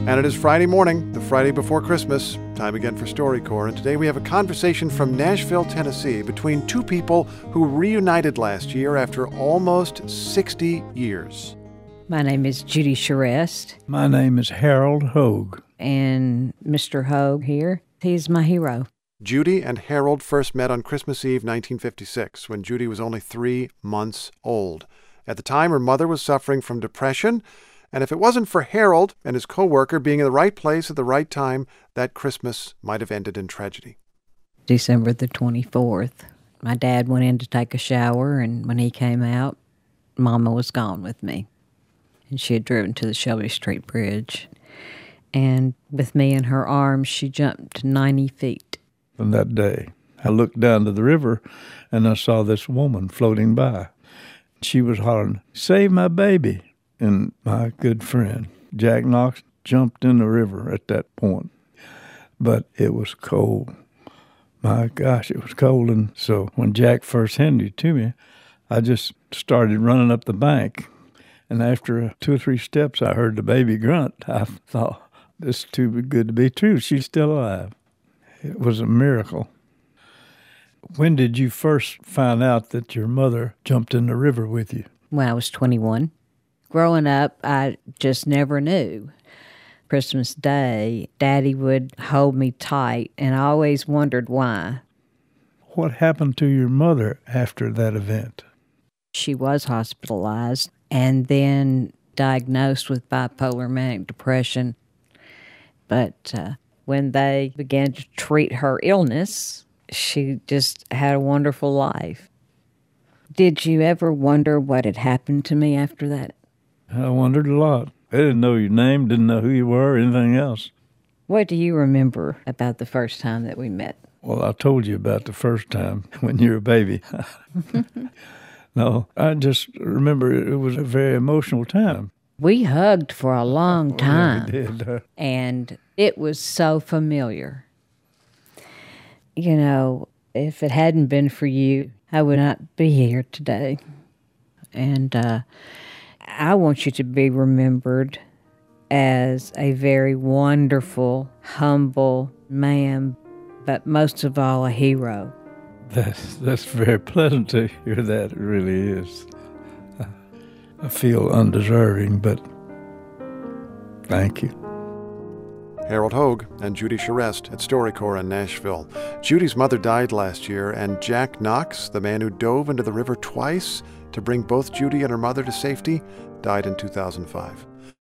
And it is Friday morning, the Friday before Christmas, time again for StoryCorps. And today we have a conversation from Nashville, Tennessee, between two people who reunited last year after almost 60 years. My name is Judy Charest. My name is Harold Hogue. And Mr. Hogue here, he's my hero. Judy and Harold first met on Christmas Eve 1956, when Judy was only 3 months old. At the time, her mother was suffering from depression, and if it wasn't for Harold and his co-worker being in the right place at the right time, that Christmas might have ended in tragedy. December the 24th, my dad went in to take a shower, and when he came out, Mama was gone with me. And she had driven to the Shelby Street Bridge. And with me in her arms, she jumped 90 feet. From that day, I looked down to the river, and I saw this woman floating by. She was hollering, "Save my baby." And my good friend, Jack Knox, jumped in the river at that point. But it was cold. My gosh, it was cold. And so when Jack first handed it to me, I just started running up the bank. And after 2 or 3 steps, I heard the baby grunt. I thought, this is too good to be true. She's still alive. It was a miracle. When did you first find out that your mother jumped in the river with you? When I was 21. Growing up, I just never knew. Christmas Day, Daddy would hold me tight, and I always wondered why. What happened to your mother after that event? She was hospitalized and then diagnosed with bipolar manic depression. But when they began to treat her illness, she just had a wonderful life. Did you ever wonder what had happened to me after that? I wondered a lot. I didn't know your name, didn't know who you were, or anything else. What do you remember about the first time that we met? Well, I told you about the first time when you were a baby. No, I just remember it was a very emotional time. We hugged for a long time. We did. And it was so familiar. You know, if it hadn't been for you, I would not be here today. And I want you to be remembered as a very wonderful, humble man, but most of all, a hero. That's very pleasant to hear that. It really is. I feel undeserving, but thank you. Harold Hogue and Judy Charest at StoryCorps in Nashville. Judy's mother died last year, and Jack Knox, the man who dove into the river twice to bring both Judy and her mother to safety, died in 2005.